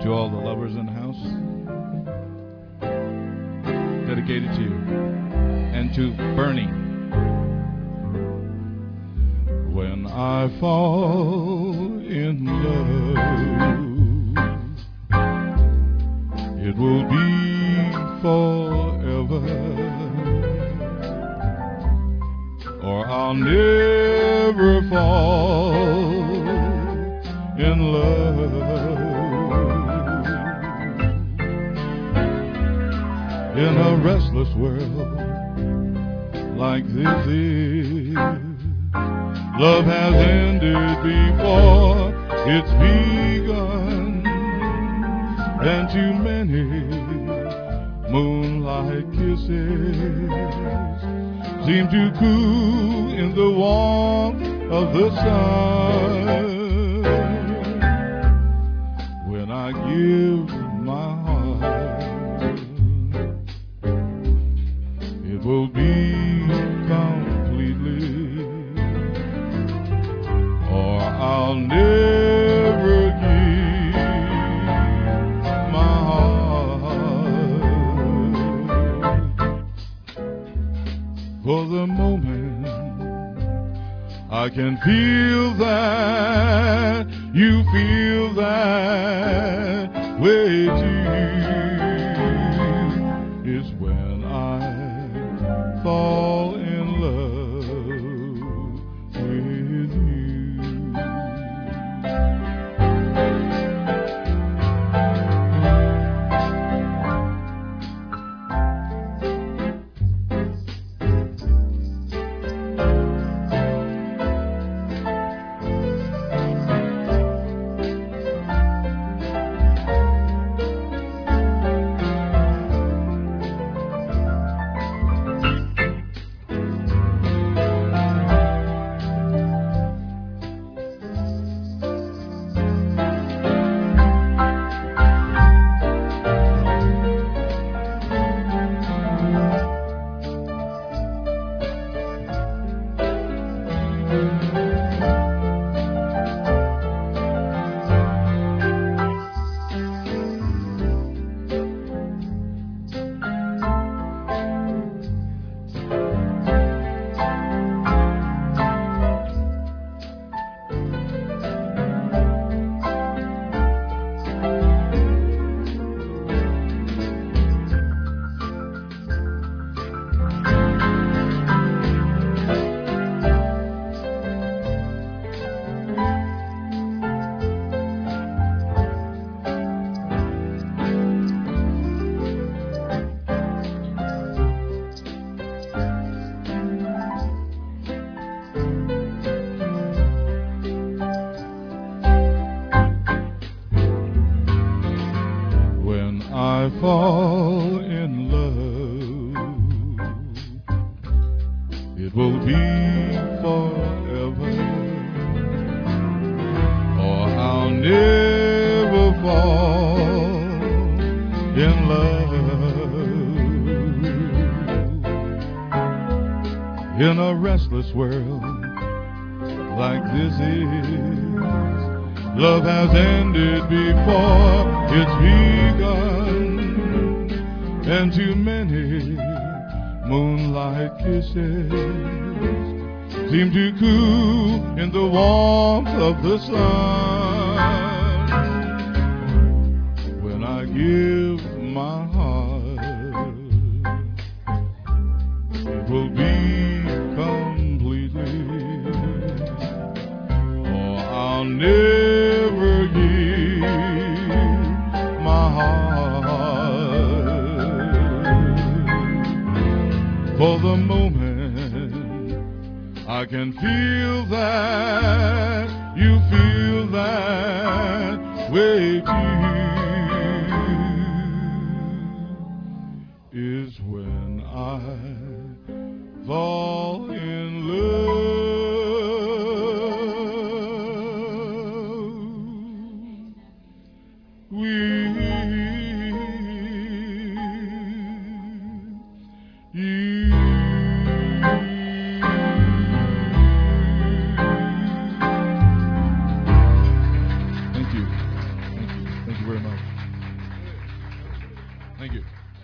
To all the lovers in the house, dedicated to you. And to Bernie. When I fall in love, it will be forever, or I'll never fall in love. In a restless world like this is, love has ended before it's begun, and too many moonlight kisses seem to cool in the warmth of the sun. When I give my heart, it will be completely, or I'll never give my heart. For the moment I can feel that you feel that way too, is when I fall in love with you. I fall in love, it will be forever, or I'll never fall in love. In a restless world like this is, love has ended before it's begun, and too many moonlight kisses seem to cool in the warmth of the sun. When I give my heart, it will be completely, or I'll never give my heart. For the moment I can feel that you feel that way too, is when I fall in love. Thank you very much. Thank you.